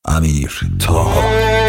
امیر طاها.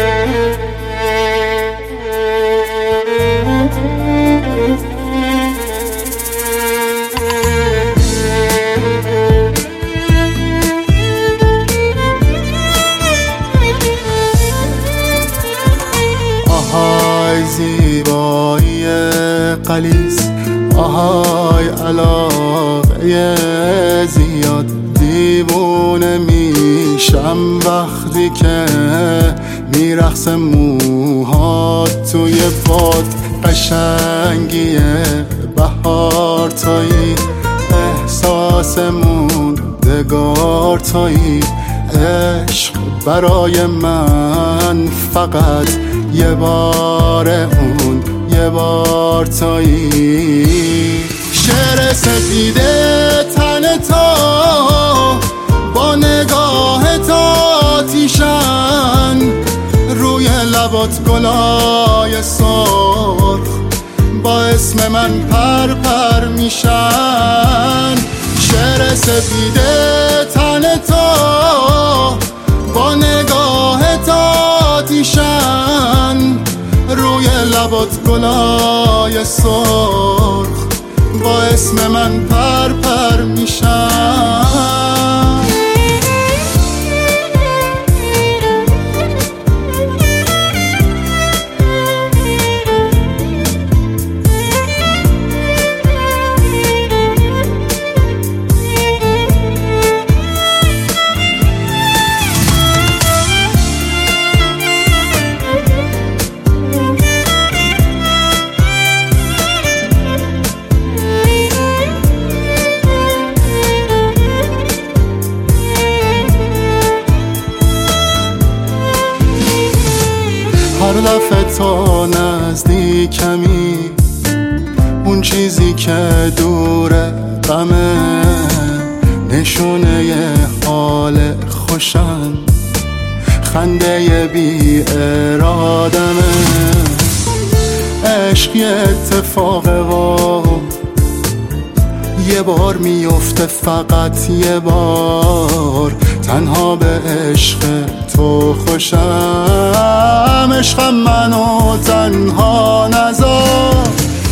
آهای زیبایی غلیظ، آهای علاقه زیاد، دیوونه میشم وقتی که میرقص موهات توی باد. قشنگی بهار تویی، احساس موندگار تویی، عشق برای من فقط یه بار، اون یه بار تویی. شعر سفیده تن تو با نگاه تا آتیشن، روی لبات گلای سرخ با اسم من پر پر میشن. شعر سفیده تن تو با نگاه تا آتیشن، روی لبات گلای سرخ با اسم من پر پر میشن. هر دفعه تو نزدیکمی، اون چیزی که دوره غمه، نشونه ی حال خوشم، خنده بی ارادمه. عشق یه اتفاقه و یه بار میفته، فقط یه بار. تنها به عشق تو خوشم، عشقم منو تنها نذار.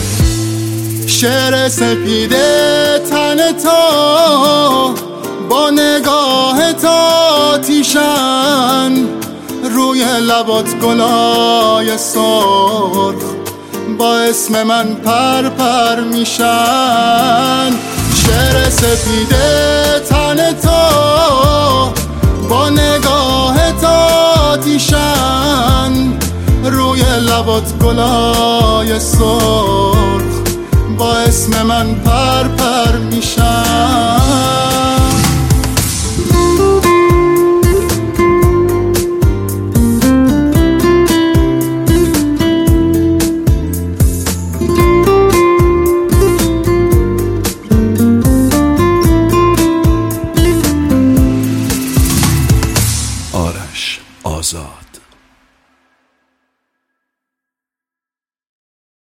شعر سپیده تن تو با نگاه تا آتیشن، روی لبات گلای سرخ با اسم من پر پر میشن. شعر سپیده تن تو با نگاه تا آتیشن، روی لبات گلای سرخ با اسم من پر پر میشن.